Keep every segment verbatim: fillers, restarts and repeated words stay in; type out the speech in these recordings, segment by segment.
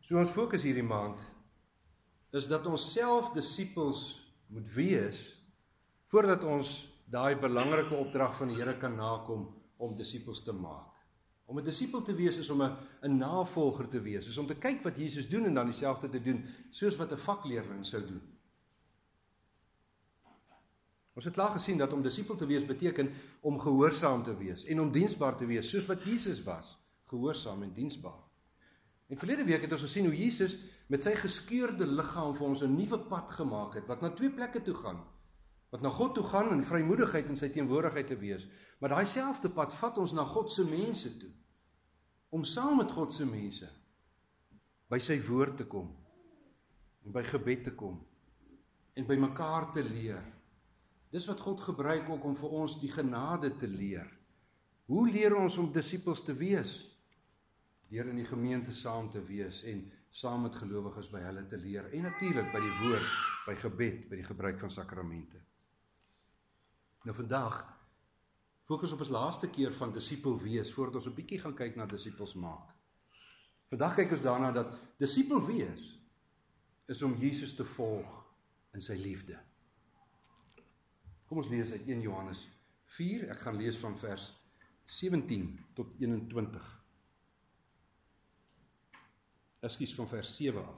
So ons fokus hierdie maand is dat ons self disippels moet wees voordat ons daai belangrike opdrag van die Here kan nakom om disippels te maak. Om 'n disipel te wees is om 'n 'n navolger te wees, is om te kyk wat Jesus doen en dan dieselfde te doen, soos wat 'n vakleerling sou doen. Ons het klaar gesien dat om disipel te wees beteken om gehoorsaam te wees en om diensbaar te wees, soos wat Jesus was, gehoorsaam en diensbaar. En verlede week het ons gesien hoe Jesus met sy geskeurde liggaam vir ons 'n nuwe pad gemaak het, wat na twee plekke toe gaan, wat na God toe gaan in vrymoedigheid in sy teenwoordigheid te wees, maar daai selfde pad vat ons na God se mense toe, om saam met God se mense by sy woord te kom, en by gebed te kom, en by mekaar te leer. Dis wat God gebruik ook om vir ons die genade te leer. Hoe leer ons om disippels te wees? Deur in die gemeente saam te wees en saam met gelowiges by hulle te leer. En natuurlik by die woord, by gebed, by die gebruik van sakramente. Nou vandag fokus op ons laaste keer van disipel wees, voordat ons 'n bietjie gaan kyk na disippels maak. Vandag kyk ons daarna dat disipel wees is om Jesus te volg in sy liefde. Kom ons lees uit een Johannes vier, ek gaan lees van vers sewentien tot eenentwintig. Ekskuus, van vers sewe af.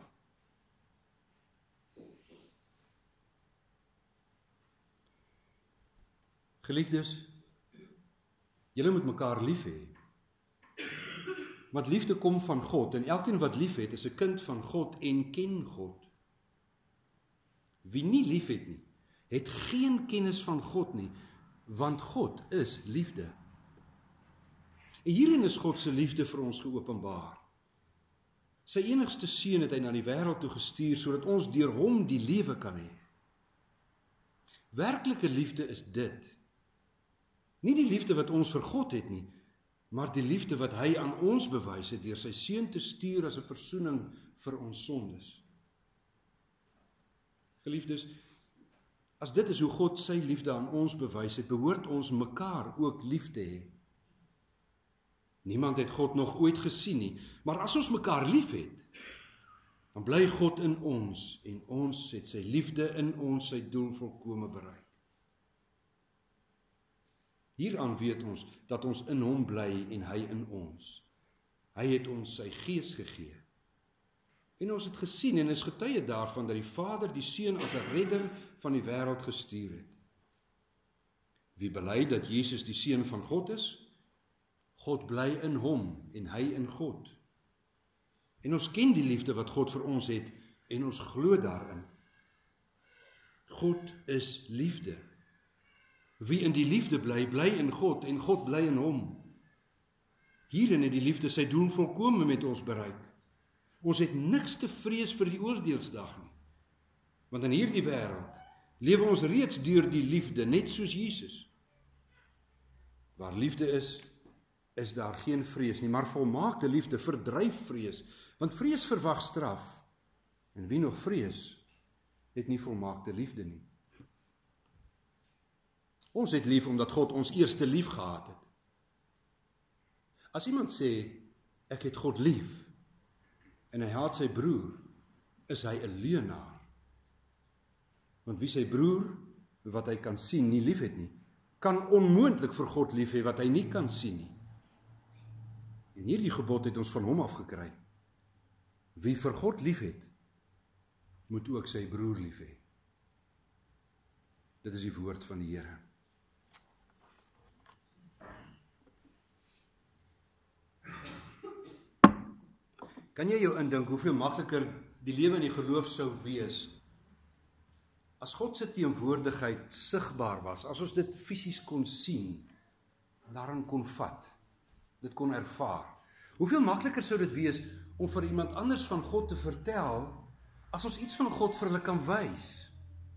Geliefdes, julle moet mekaar lief hê. Want liefde kom van God, en elkeen wat lief het, is 'n kind van God en ken God. Wie nie lief het nie, het geen kennis van God nie, want God is liefde. En hierin is God se liefde vir ons geopenbaar. Sy enigste seun het hy na die wêreld toe gestuur, sodat ons deur hom die lewe kan hê. Werklike liefde is dit. Nie die liefde wat ons vir God het nie, maar die liefde wat hy aan ons bewys het, deur sy seun te stuur as 'n versoening vir ons sondes. Geliefdes, as dit is hoe God sy liefde aan ons bewys het, behoort ons mekaar ook lief te hê. Niemand het God nog ooit gesien nie, maar as ons mekaar lief het, dan bly God in ons, en ons het sy liefde in ons sy doel volkome bereik. Hieraan weet ons, dat ons in hom bly en hy in ons. Hy het ons sy gees gegee. En ons het gesien en is getuie daarvan, dat die Vader die Seun as 'n redder van die wêreld gestuur het. Wie bely dat Jesus die Seun van God is, God bly in hom en hy in God. En ons ken die liefde wat God vir ons het en ons glo daarin. God is liefde. Wie in die liefde bly, bly in God en God bly in hom. Hierin het die liefde sy doel volkome met ons bereik. Ons het niks te vrees vir die oordeelsdag nie. Want in hierdie wêreld lewe ons reeds deur die liefde, net soos Jesus. Waar liefde is, is daar geen vrees nie, maar volmaakte liefde verdryf vrees, want vrees verwag straf, en wie nog vrees, het nie volmaakte liefde nie. Ons het lief omdat God ons eerste lief gehad het. As iemand sê, ek het God lief, en hy haat sy broer, is hy 'n leienaar. Want wie sy broer, wat hy kan sien, nie lief het nie, kan onmoontlik vir God lief hê wat hy nie kan sien nie. En hierdie gebod het ons van hom afgekry. Wie vir God lief het, moet ook sy broer lief hê. Dit is die woord van die Here. Kan jy jou indink hoeveel makliker die lewe in die geloof sou wees as God se teenwoordigheid sigbaar was, as ons dit fisies kon sien, daarin kon vat, dit kon ervaar. Hoeveel makliker sou dit wees om vir iemand anders van God te vertel, as ons iets van God vir hulle kan wys.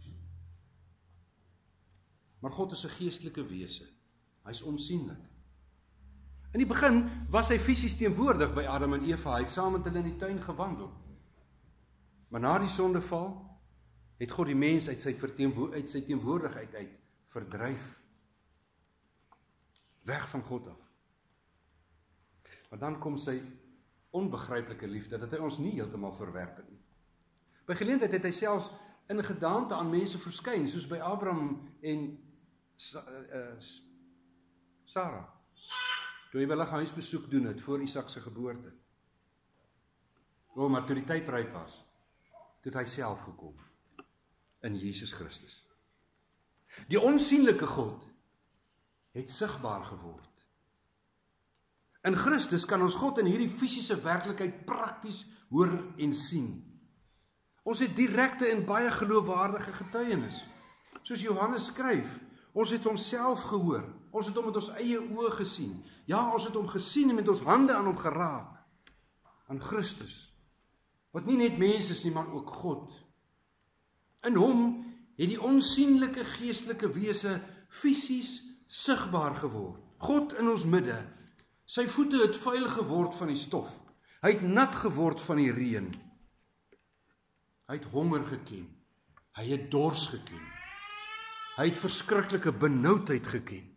Maar God is 'n geestelike wese, hy is onsienlik. In die begin was hy fisies teenwoordig by Adam en Eva, hy het saam met hulle in die tuin gewandel. Maar na die sondeval het God die mens uit sy, uit sy teenwoordigheid uit verdryf. Weg van God af. Maar dan kom sy onbegryplike liefde, dat hy ons nie heeltemal verwerp het nie. By geleentheid het hy selfs in 'n gedaante aan mense verskyn, soos by Abraham en Sa uh, Sarah, toe hy wel 'n huisbesoek doen het voor Isak se geboorte. O, maar toe die tyd ryp was, toe het hy self gekom in Jesus Christus. Die onsigbare God het sigbaar geword. In Christus kan ons God in hierdie fisiese werklikheid prakties hoor en sien. Ons het direkte en baie geloofwaardige getuienis. Soos Johannes skryf, ons het homself gehoor, ons het hom met ons eie oë gesien. Ja, ons het hom gesien en met ons hande aan hom geraak. Aan Christus, wat nie net mens is nie, maar ook God. In hom het die onsigbare geestelike wese fisies sigbaar geword. God in ons midde. Sy voete het vuil geword van die stof. Hy het nat geword van die reën. Hy het honger geken. Hy het dors geken. Hy het verskriklike benoudheid geken.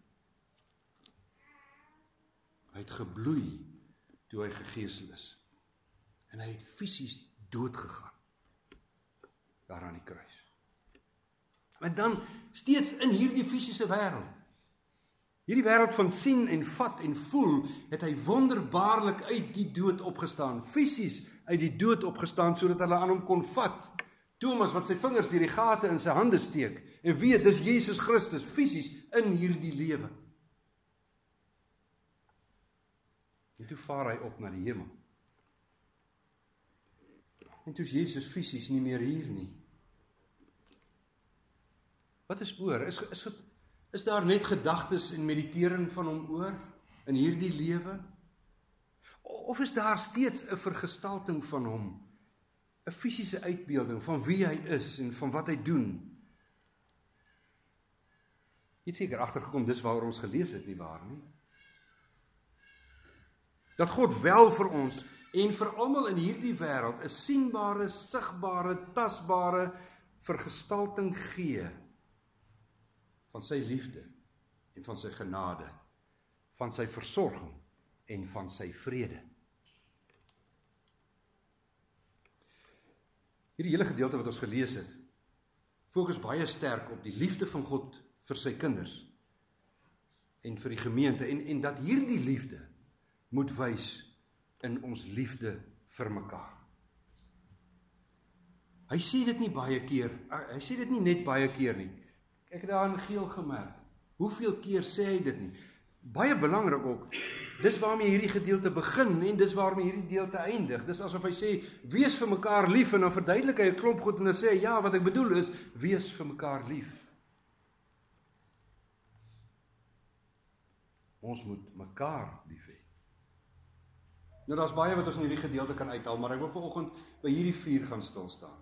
Hy het gebloei toe hy gegeesel is. En hy het fisies dood gegaan. Daar aan die kruis. En dan steeds in hierdie fisiese wêreld. Hierdie wêreld van sien en vat en voel, het hy wonderbaarlik uit die dood opgestaan. Fisies uit die dood opgestaan, sodat hulle aan hom kon vat. Thomas wat sy vingers deur die gate in sy hande steek, en weet, dis Jesus Christus, fisies in hierdie lewe. En toe vaar hy op na die hemel. En toe is Jesus fisies nie meer hier nie. Wat is oor? Is, is, is daar net gedagtes en meditering van hom oor, in hierdie lewe? Of is daar steeds 'n vergestalting van hom, 'n fisiese uitbeelding van wie hy is en van wat hy doen? Jy het seker agtergekom, dis waaroor ons gelees het, nie waar nie? Dat God wel vir ons en vir almal in hierdie wêreld 'n sienbare, sigbare, tasbare vergestalting gee van sy liefde en van sy genade, van sy versorging en van sy vrede. Hierdie hele gedeelte wat ons gelees het, fokus baie sterk op die liefde van God vir sy kinders en vir die gemeente, en, en dat hierdie liefde moet wys in ons liefde vir mekaar. Hy sê dit nie baie keer, hy sê dit nie net baie keer nie. Ek het daar in geel gemerk, hoeveel keer sê hy dit nie? Baie belangrik ook, dis waarmee hierdie gedeelte begin, en dis waarmee hierdie gedeelte eindig. Dis asof hy sê, wees vir mekaar lief, en dan verduidelik hy 'n klomp goed, en dan sê hy, ja, wat ek bedoel is, wees vir mekaar lief. Ons moet mekaar lief hê. Nou, daar's baie wat ons in hierdie gedeelte kan uithaal, maar ek wil vanoggend by hierdie vier gaan stil staan.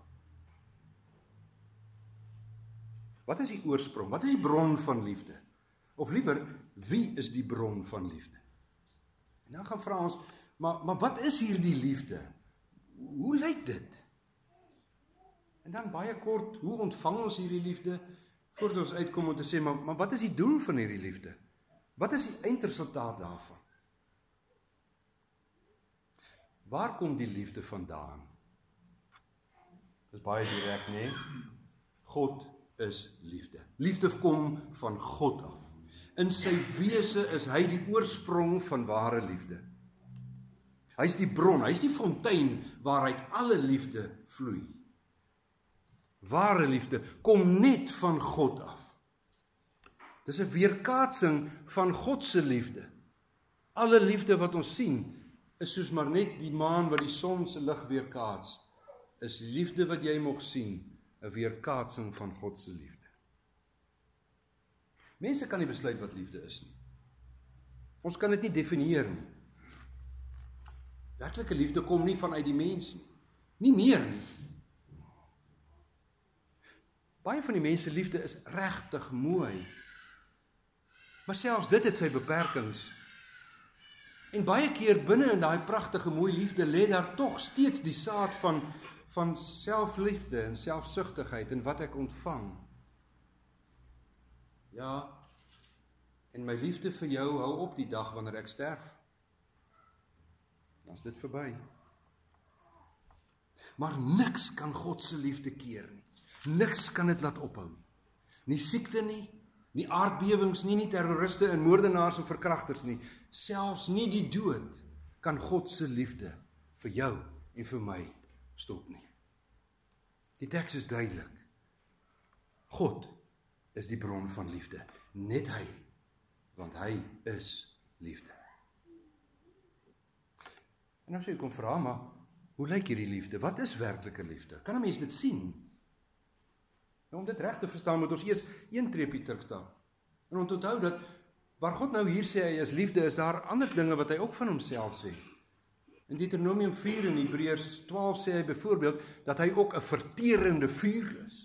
Wat is die oorsprong? Wat is die bron van liefde? Of liewer, wie is die bron van liefde? En dan gaan vra ons, maar, maar wat is hierdie liefde? Hoe lyk dit? En dan baie kort, hoe ontvang ons hierdie liefde? Voordat ons uitkom om te sê, maar, maar wat is die doel van hierdie liefde? Wat is die eindresultaat daarvan? Waar kom die liefde vandaan? Dit is baie direk, nee? God is liefde. Liefde kom van God af. In sy wese is hy die oorsprong van ware liefde. Hy is die bron, hy is die fontein waaruit alle liefde vloei. Ware liefde kom net van God af. Dis 'n weerkaatsing van God se liefde. Alle liefde wat ons sien, is soos maar net die maan wat die son se lig weerkaats. Is liefde wat jy mag sien, 'n weerkaatsing van God se liefde. Mense kan nie besluit wat liefde is nie. Ons kan dit nie definieer nie. Werklike liefde kom nie vanuit die mens nie. Nie meer nie. Baie van die mense liefde is regtig mooi. Maar selfs dit het sy beperkings. En baie keer binne in daai pragtige mooi liefde lê daar tog steeds die saad van van selfliefde en selfsugtigheid en wat ek ontvang. Ja, en my liefde vir jou hou op die dag wanneer ek sterf. dan is dit verby. Maar niks kan God se liefde keer nie. Niks kan dit laat ophou nie. Nie siekte nie, nie aardbewings nie, nie terroriste en moordenaars en verkragters nie. Selfs nie die dood kan God se liefde vir jou en vir my stop nie. Die teks is duidelik. God is die bron van liefde. Net hy, want hy is liefde. En nou sê jy kom vra, maar hoe lyk hierdie liefde? Wat is werklike liefde? Kan 'n mens dit sien? Nou, om dit reg te verstaan, moet ons eers een treepie terugstaan. En om te onthou dat, waar God nou hier sê hy is liefde, is daar ander dinge wat hy ook van homself sê. In Deuteronomium vier en Hebreërs twaalf sê hy byvoorbeeld, dat hy ook 'n verterende vuur is.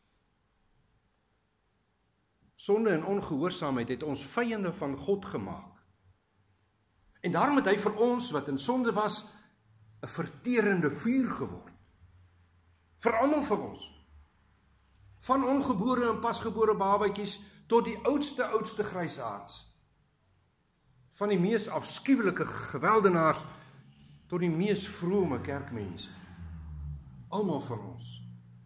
Sonde en ongehoorsaamheid het ons vyande van God gemaak. En daarom het hy vir ons, wat in sonde was, 'n verterende vuur geword. Vir almal van ons. Van ongebore en pasgebore babatjies tot die oudste, oudste grysaards. Van die mees afskuwelike geweldenaars tot die mees vrome kerkmense. Almal van ons.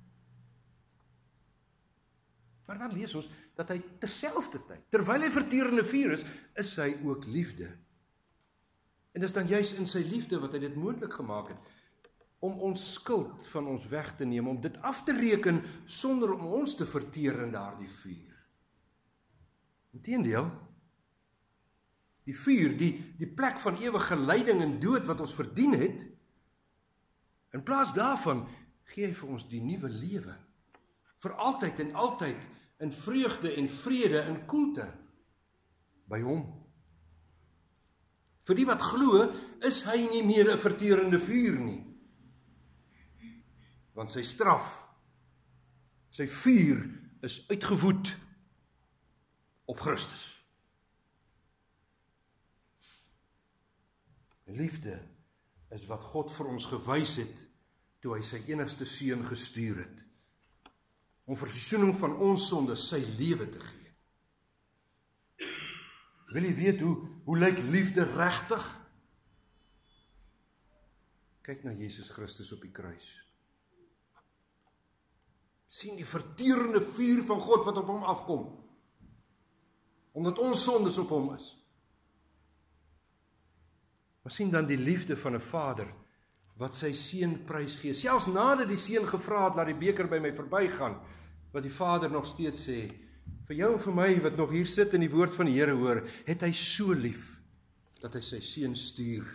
Maar dan lees ons dat hy terselfdertyd, terwyl hy verterende vuur is, is hy ook liefde. En dis dan juis in sy liefde wat hy dit moontlik gemaak het, om ons skuld van ons weg te neem, om dit af te reken, sonder om ons te verteer in daardie vuur. Inteendeel, die vuur, die, die plek van ewige lyding en dood wat ons verdien het, in plaas daarvan, gee hy vir ons die nuwe lewe, vir altyd en altyd, in vreugde en vrede en koelte, by hom. Vir die wat glo, is hy nie meer 'n verterende vuur nie. Want sy straf, sy vuur is uitgewoed op Christus. Liefde is wat God vir ons gewys het, toe hy sy enigste seun gestuur het, om vir versoening van ons sonde sy lewe te gee. Wil jy weet hoe, hoe lyk liefde regtig? Kyk na Jesus Christus op die kruis. Sien die verterende vuur van God wat op hom afkom, omdat ons sondes op hom is. Maar sien dan die liefde van 'n vader, wat sy seun prys gee, selfs nadat die seun gevra het, laat die beker by my verbygaan, wat die vader nog steeds sê, vir jou en vir my, wat nog hier sit en die woord van die Here hoor, het hy so lief, dat hy sy seun stuur.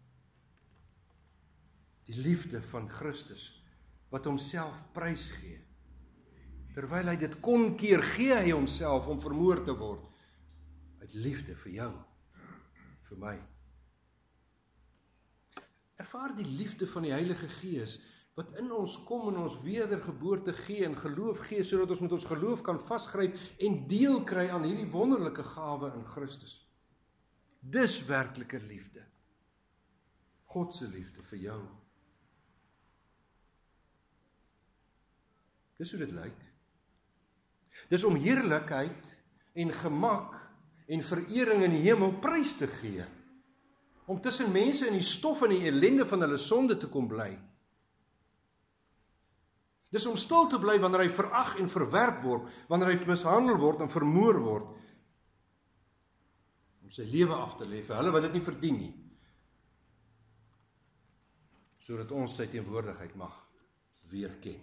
Die liefde van Christus, wat homself prys gee. Terwyl hy dit kon keer, gee hy homself om vermoor te word, uit liefde vir jou, vir my. Ervaar die liefde van die Heilige Gees, wat in ons kom en ons wedergeboorte gee en geloof gee, sodat ons met ons geloof kan vasgryp en deel kry aan hierdie wonderlike gawe in Christus. Dis werklike liefde. God se liefde vir jou. Dis hoe dit lyk. Dis om heerlikheid en gemak en verering in die hemel prys te gee. Om tussen mense in die stof en die ellende van hulle sonde te kom bly. Dis om stil te bly wanneer hy verag en verwerp word, wanneer hy mishandel word en vermoor word, om sy lewe af te lê vir hulle wat dit nie verdien nie, sodat ons sy teenwoordigheid mag weer ken.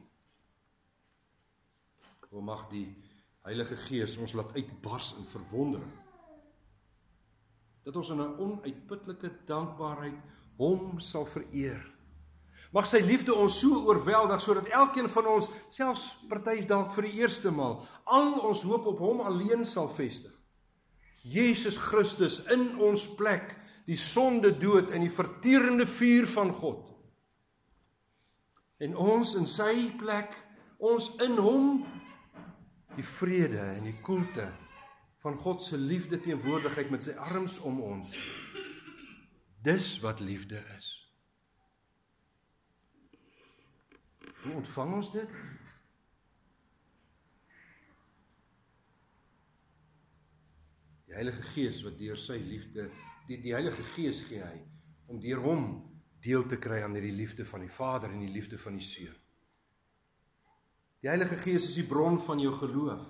O mag die Heilige Gees ons laat uitbars in verwondering, dat ons in 'n onuitputlike dankbaarheid hom sal vereer. Mag sy liefde ons so oorweldig, sodat elkeen van ons, selfs party dalk vir die eerste maal, al ons hoop op hom alleen sal vestig. Jesus Christus in ons plek, die sonde dood en die verterende vuur van God. En ons in sy plek, ons in hom, die vrede en die koelte van God se liefde teenwoordigheid met sy arms om ons. Dis wat liefde is. Hoe ontvang ons dit? Die Heilige Gees wat deur sy liefde, die, die Heilige Gees gee hy, om deur hom deel te kry aan hierdie liefde van die Vader en die liefde van die Seun. Die Heilige Gees is die bron van jou geloof.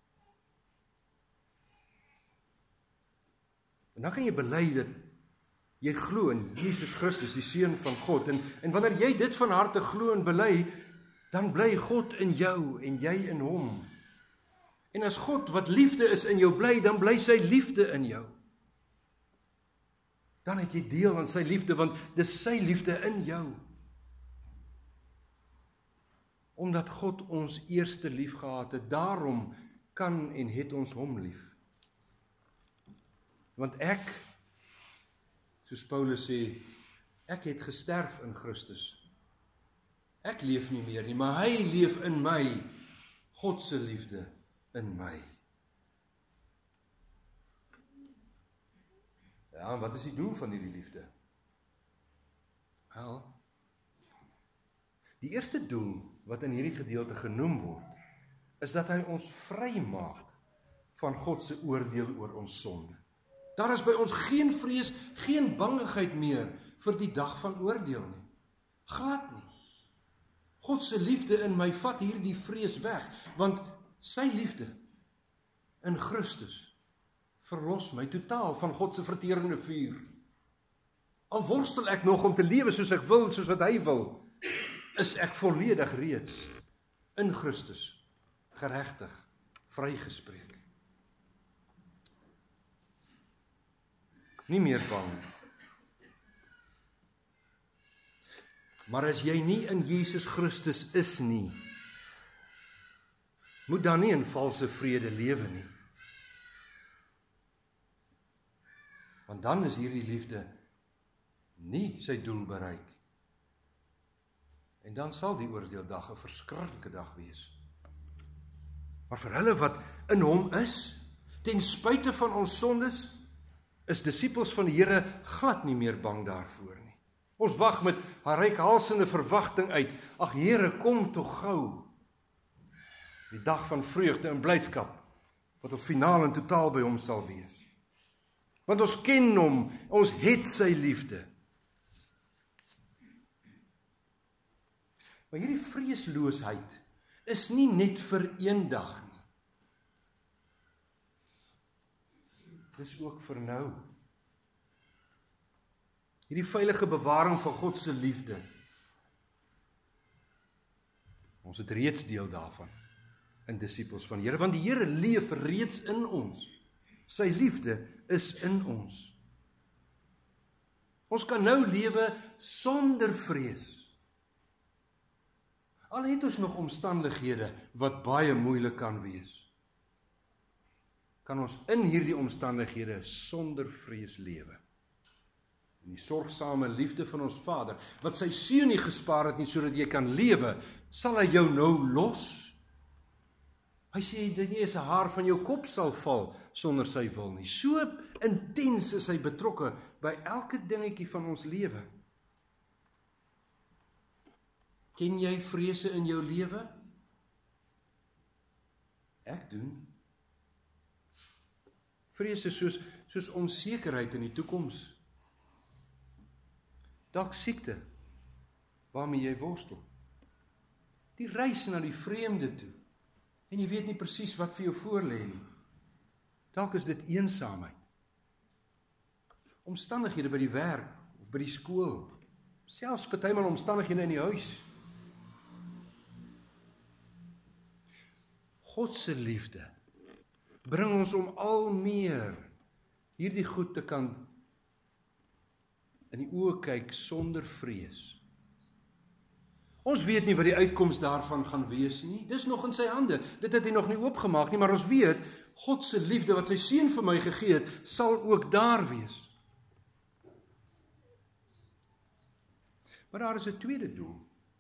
En dan kan jy bely dat jy glo in Jesus Christus, die Seun van God, en, en wanneer jy dit van harte glo en bely, dan bly God in jou en jy in hom. En as God wat liefde is in jou bly, dan bly sy liefde in jou. Dan het jy deel aan sy liefde, want dis sy liefde in jou. Omdat God ons eerste lief gehad het, daarom kan en het ons hom lief. Want ek, soos Paulus sê, ek het gesterf in Christus. Ek leef nie meer nie, maar hy leef in my, God se liefde in my. Ja, en wat is die doel van hierdie liefde? Wel, die eerste doel wat in hierdie gedeelte genoem word, is dat hy ons vry maak van God se oordeel oor ons sonde. Daar is by ons geen vrees, geen bangigheid meer vir die dag van oordeel nie. Glad nie. God se liefde in my vat hierdie vrees weg, want sy liefde in Christus verlos my totaal van God se verterende vuur. Al worstel ek nog om te lewe soos ek wil, soos wat hy wil, is ek volledig reeds in Christus geregtig, vrygespreek. Nie meer bang. Maar as jy nie in Jesus Christus is nie, moet dan nie in valse vrede lewe nie. Want dan is hierdie liefde nie sy doel bereik. En dan sal die oordeeldag 'n verskriklike dag wees. Maar vir hulle wat in hom is, ten spyte van ons sondes, is disippels van die Here glad nie meer bang daarvoor nie. Ons wag met haar reikhalsende verwagting uit. Ag Here, kom tog gou. Die dag van vreugde en blydskap, wat ons finaal en totaal by hom sal wees. Want ons ken hom, ons het sy liefde. Maar hierdie vreesloosheid is nie net vir een dag nie. Dis ook vir nou. Hierdie veilige bewaring van God se liefde. Ons het reeds deel daarvan in disippels van die Here, want die Here leef reeds in ons. Sy liefde is in ons. Ons kan nou lewe sonder vrees. Al het ons nog omstandighede wat baie moeilik kan wees, kan ons in hierdie omstandighede sonder vrees lewe. En die sorgsame liefde van ons Vader, wat sy seun nie gespaar het nie, sodat jy kan lewe, sal hy jou nou los. Hy sê, dat nie eens 'n haar van jou kop sal val, sonder sy wil nie. So intens is hy betrokke by elke dingetjie van ons lewe. Ken jy vrese in jou lewe? Ek doen. Vrese soos, soos onsekerheid in die toekoms. Dalk siekte, waarmee jy worstel. Die reis na die vreemde toe, en jy weet nie presies wat vir jou voorlê nie. Dalk is dit eensaamheid. Omstandighede by die werk, of by die skool, selfs partymal omstandighede in die huis. God se liefde bring ons om al meer hierdie goed te kan in die oë kyk sonder vrees. Ons weet nie wat die uitkoms daarvan gaan wees nie. Dis nog in sy hande. Dit het hy nog nie oopgemaak nie, maar ons weet, God se liefde wat sy seun vir my gegee het, sal ook daar wees. Maar daar is 'n tweede doel,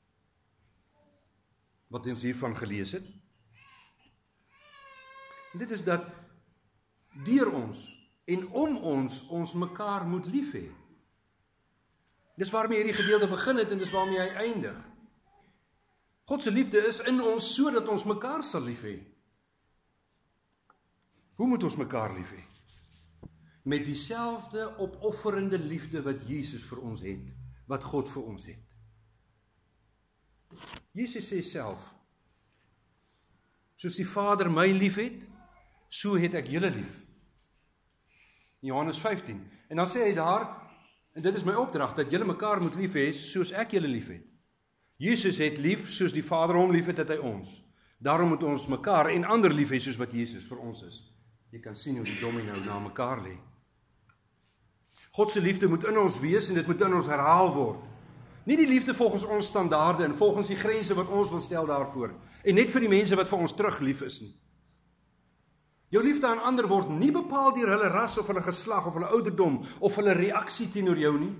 wat ons hiervan gelees het. En dit is dat deur ons en om ons, ons mekaar moet lief hê. Dis waarmee hierdie gedeelte begin het en dis waarmee hy eindig. God se liefde is in ons sodat ons mekaar sal lief hê. Hoe moet ons mekaar lief hê? Met dieselfde opofferende liefde wat Jesus vir ons het, wat God vir ons het. Jesus sê self, soos die Vader my lief het, so het ek julle lief. Johannes vyftien. En dan sê hy daar, en dit is my opdrag, dat julle mekaar moet lief hê, soos ek julle lief het. Jesus het lief, soos die Vader hom lief het, het hy ons. Daarom moet ons mekaar en ander lief hê, soos wat Jesus vir ons is. Jy kan sien hoe die domino na mekaar lê. God se liefde moet in ons wees, en dit moet in ons herhaal word. Nie die liefde volgens ons standaarde, en volgens die grense wat ons wil stel daarvoor, en net vir die mense wat vir ons terug lief is nie. Jou liefde aan ander word nie bepaal deur hulle ras of hulle geslag of hulle ouderdom of hulle reaksie teenoor jou nie.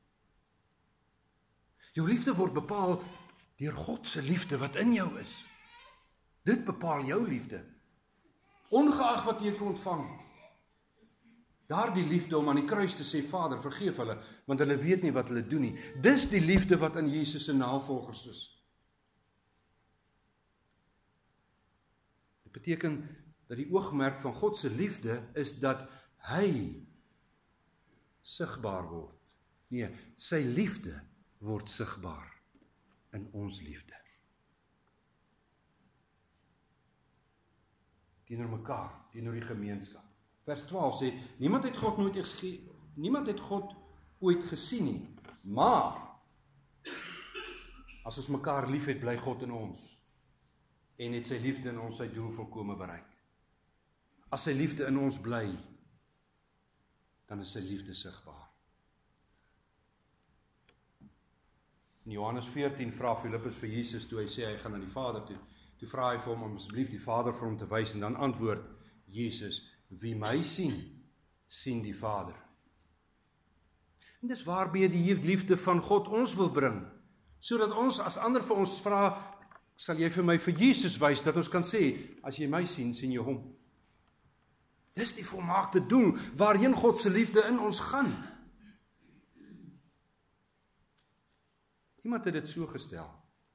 Jou liefde word bepaal deur God se liefde wat in jou is. Dit bepaal jou liefde. Ongeag wat jy ontvang. Daardie liefde om aan die kruis te sê, Vader, vergeef hulle, want hulle weet nie wat hulle doen nie. Dis die liefde wat in Jesus se navolgers is. Dit beteken dat die oogmerk van God se liefde is dat hy sigbaar word. Nee, sy liefde word sigbaar in ons liefde. Teenoor mekaar, teenoor die gemeenskap. Vers twaalf sê, niemand het God nooit ge, niemand het God ooit gesien nie, maar as ons mekaar lief het, bly God in ons en het sy liefde in ons sy doel volkome bereik. As sy liefde in ons bly, dan is sy liefde sigbaar. In Johannes veertien vra Filippus vir Jesus toe hy sê hy gaan na die Vader toe. Toe vra hy vir hom om asseblief die Vader vir hom te wys en dan antwoord Jesus, wie my sien, sien die Vader. En dis waarby die liefde van God ons wil bring, sodat ons as ander vir ons vra, sal jy vir my vir Jesus wys, dat ons kan sê, as jy my sien, sien jy hom. Dis die volmaakte doel, waarheen God se liefde in ons gaan. Iemand het dit so gestel.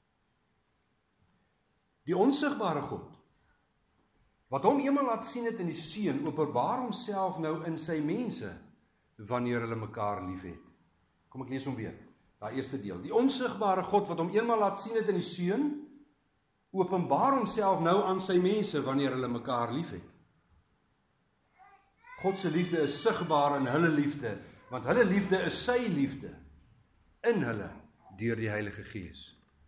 Die onsigbare God, wat hom eenmaal laat sien het in die Seun, openbaar homself nou in sy mense, wanneer hulle mekaar lief het. Kom ek lees hom weer, daai eerste deel. Die onsigbare God, wat hom eenmaal laat sien het in die Seun, openbaar homself nou aan sy mense, wanneer hulle mekaar lief het. God se liefde is sigbaar in hulle liefde, want hulle liefde is sy liefde, in hulle, deur die Heilige Gees.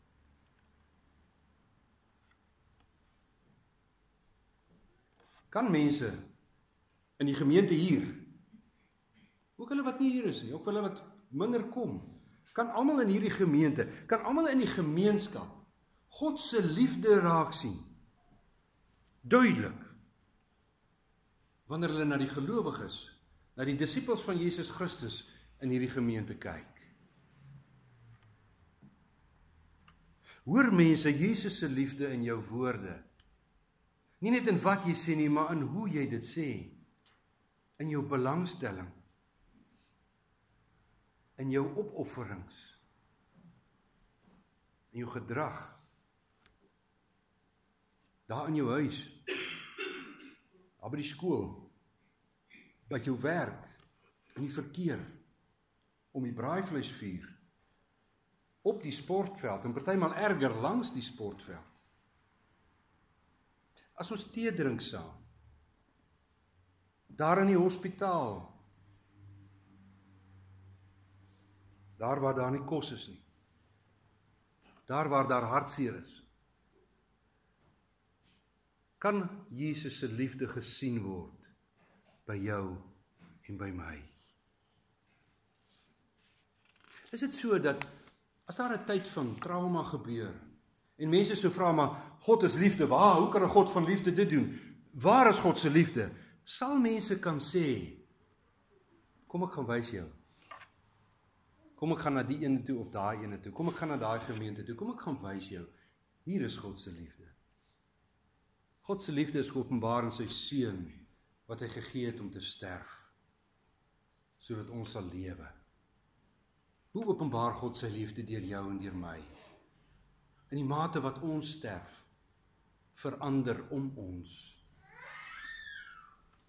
Kan mense in die gemeente hier, ook hulle wat nie hier is nie, ook hulle wat minder kom, kan almal in hierdie gemeente, kan almal in die gemeenskap, God se liefde raak sien, duidelik, wanneer hulle na die gelowiges, na die disippels van Jesus Christus in hierdie gemeente kyk. Hoor mense Jesus se liefde in jou woorde, nie net in wat jy sê nie, maar in hoe jy dit sê, in jou belangstelling, in jou opofferings, in jou gedrag, daar in jou huis, daar by die skool, by jou werk, in die verkeer, om die braaivleisvuur, op die sportveld, en partymal erger langs die sportveld. As ons tee drink saam, daar in die hospitaal, daar waar daar nie kos is nie, daar waar daar hartseer is, kan Jesus se liefde gesien word by jou en by my. Is dit so dat as daar 'n tyd van trauma gebeur en mense so vra, maar God is liefde, waar, hoe kan 'n God van liefde dit doen? Waar is God se liefde? Sal mense kan sê, kom ek gaan wys jou. Kom ek gaan na die ene toe of daai ene toe. Kom ek gaan na daai gemeente toe. Kom ek gaan wys jou. Hier is God se liefde. God se liefde is geopenbaar in sy Seun, wat hy gegee het om te sterf, sodat ons sal lewe. Hoe openbaar God sy liefde deur jou en deur my? In die mate wat ons sterf, verander om ons.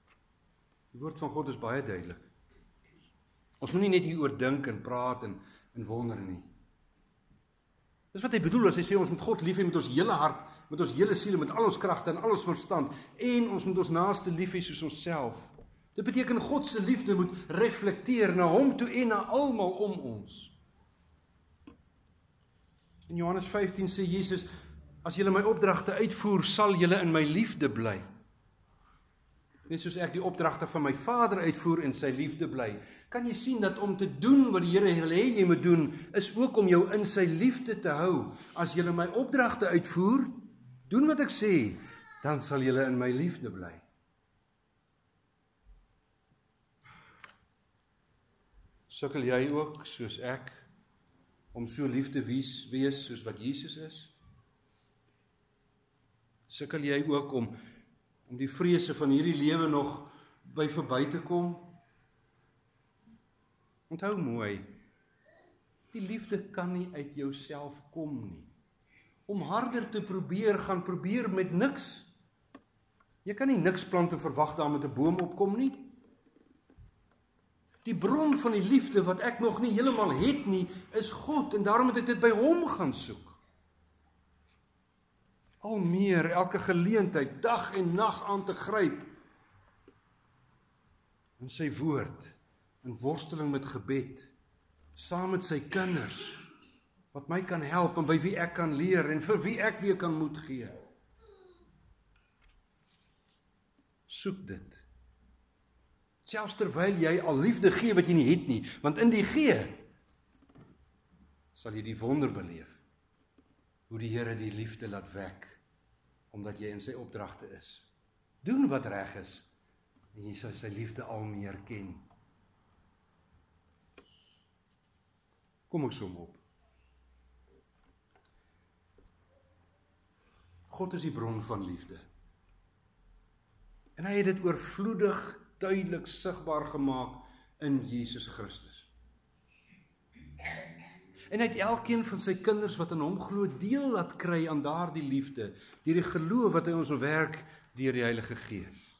Die woord van God is baie duidelik. Ons moet nie net hieroor dink en praat en en wonder nie. Dis wat hy bedoel as hy sê ons moet God lief hê met ons hele hart, met ons hele siel, met al ons kragte en al ons verstand, en ons moet ons naaste lief hê soos onsself. Dit beteken God se liefde moet reflekteer na hom toe en na almal om ons. In Johannes vyftien sê Jesus, as julle my opdragte uitvoer, sal julle in my liefde bly. Net soos ek die opdragte van my Vader uitvoer en sy liefde bly. Kan jy sien dat om te doen wat die Here wil hê jy moet doen, is ook om jou in sy liefde te hou. As julle my opdragte uitvoer, doen wat ek sê, dan sal julle in my liefde bly. Sukkel jy ook, soos ek, om so lief te wees, wees soos wat Jesus is? Sukkel jy ook om om die vrese van hierdie lewe nog by verby te kom? Onthou mooi, die liefde kan nie uit jouself kom nie. Om harder te probeer, gaan probeer met niks. Jy kan nie niks plant en verwag daar met 'n boom opkom nie. Die bron van die liefde wat ek nog nie heeltemal het nie, is God, en daarom het ek dit by hom gaan soek. Al meer, elke geleentheid, dag en nag aan te gryp in sy woord, in worsteling met gebed, saam met sy kinders, wat my kan help en by wie ek kan leer en vir wie ek weer kan moed gee. Soek dit. Selfs terwyl jy al liefde gee wat jy nie het nie, want in die gee sal jy die wonder beleef, hoe die Here die liefde laat wek, omdat jy in sy opdragte is. Doen wat reg is, en jy sal sy liefde al meer ken. Kom ek som op. God is die bron van liefde. En hy het dit oorvloedig, duidelik sigbaar gemaak in Jesus Christus. En hy het elkeen van sy kinders wat in hom glo deel laat kry aan daardie liefde, deur die geloof wat hy ons werk deur die Heilige Gees.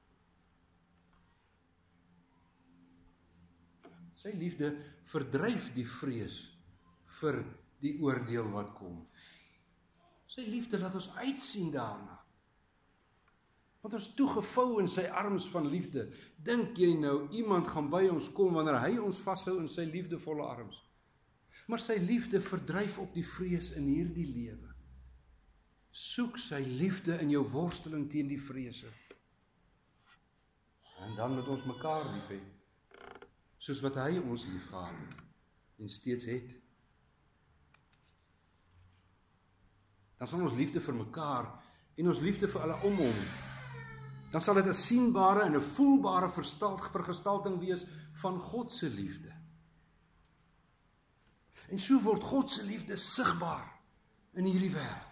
Sy liefde verdryf die vrees vir die oordeel wat kom. Sy liefde laat ons uitsien daarna. Want ons toegevou in sy arms van liefde. Dink jy nou, iemand gaan by ons kom wanneer hy ons vashou in sy liefdevolle arms? Maar sy liefde verdryf op die vrees in hierdie lewe. Soek sy liefde in jou worsteling teen die vrese. En dan moet ons mekaar lief hê, soos wat hy ons lief gehad het, en steeds het. Dan sal ons liefde vir mekaar, en ons liefde vir alle om hom, dan sal dit 'n sienbare en 'n voelbare vergestalting wees van God se liefde. En so word God se liefde sigbaar in hierdie wêreld.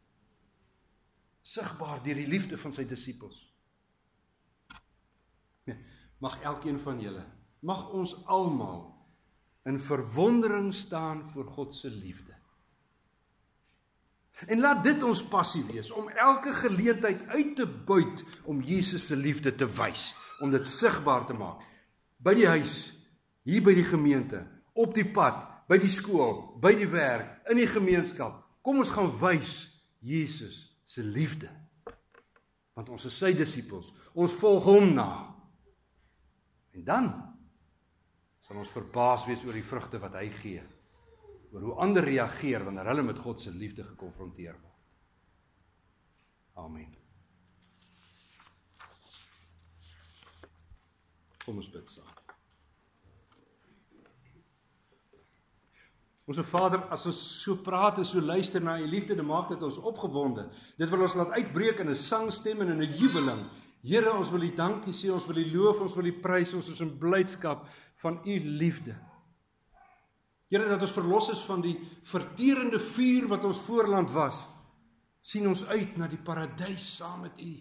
Sigbaar deur die liefde van sy disippels. Mag elkeen van julle, mag ons almal in verwondering staan voor God se liefde. En laat dit ons passie wees, om elke geleentheid uit te buit om Jesus se liefde te wys, om dit sigbaar te maak. By die huis, hier by die gemeente, op die pad, by die skool, by die werk, in die gemeenskap. Kom ons gaan wys Jesus se liefde. Want ons is sy disippels, ons volg hom na. En dan sal ons verbaas wees oor die vrugte wat hy gee, oor hoe ander reageer wanneer hulle met God se liefde gekonfronteer word. Amen. Kom ons bid saam. Onse Vader, as ons so praat en so luister na u liefde, dan maak dit ons opgewonde. Dit wil ons laat uitbreek in 'n sangstem en in 'n jubeling. Here, ons wil u dankie sê, ons wil u loof, ons wil u prys, ons is in blydskap van u liefde. Here, dat ons verlos is van die verterende vuur wat ons voorland was, sien ons uit na die paradys saam met u.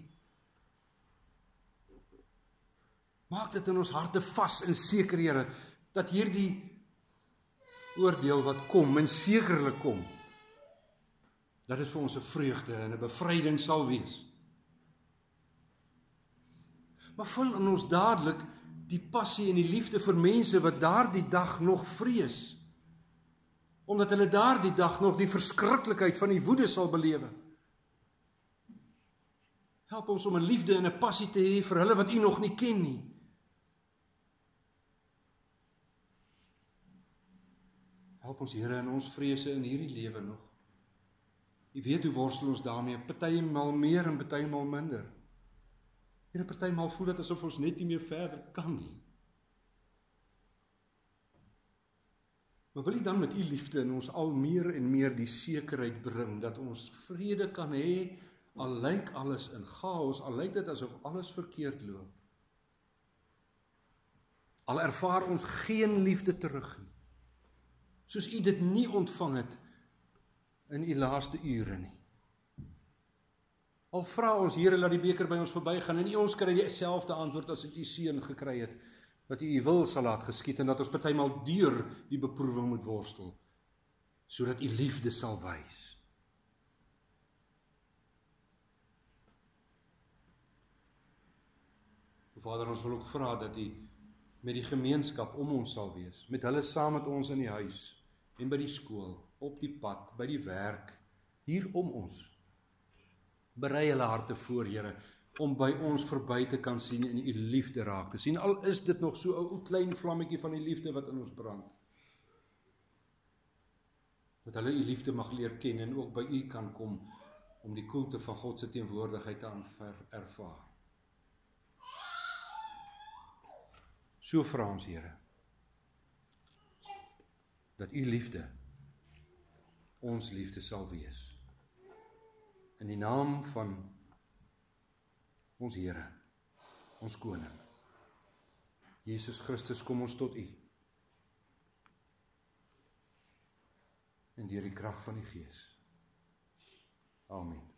Maak dit in ons harte vas en seker, Here, dat hierdie oordeel wat kom, en sekerlik kom, dat dit vir ons 'n vreugde en 'n bevryding sal wees. Maar vul in ons dadelik die passie en die liefde vir mense wat daardie dag nog vrees, omdat hulle daardie dag nog die verskriklikheid van die woede sal belewe. Help ons om 'n liefde en 'n passie te hê vir hulle wat U nog nie ken nie. Help ons, Here, in ons vrese in hierdie lewe nog. U weet hoe worstel ons daarmee, partymal meer en partymal minder. Here, partymal voel dit asof ons net nie meer verder kan nie. Maar wil U dan met U liefde in ons al meer en meer die sekerheid bring, dat ons vrede kan hê, al lyk alles in chaos, al lyk dit asof alles verkeerd loop. Al ervaar ons geen liefde terug nie. Soos U dit nie ontvang het in U laaste ure nie. Al vra ons, Here, laat die beker by ons verbygaan, en ons kry dieselfde antwoord as wat U seun gekry het, dat U U wil sal laat geskied, en dat ons partymal deur die beproewing moet worstel, sodat U liefde sal wys. Vader, ons wil ook vra dat U met die gemeenskap om ons sal wees, met hulle saam met ons in die huis, en by die skool, op die pad, by die werk, hier om ons. Berei hulle harte voor, Here, om by ons verby te kan sien en U liefde raak te sien, al is dit nog so 'n ou klein vlammetjie van die liefde wat in ons brand. Dat hulle U liefde mag leer ken en ook by U kan kom, om die koelte van God se teenwoordigheid te ervaar. So vra ons, Here, dat U liefde ons liefde sal wees. In die naam van ons Here, ons Koning, Jesus Christus, kom ons tot U. En deur die krag van die Gees. Amen.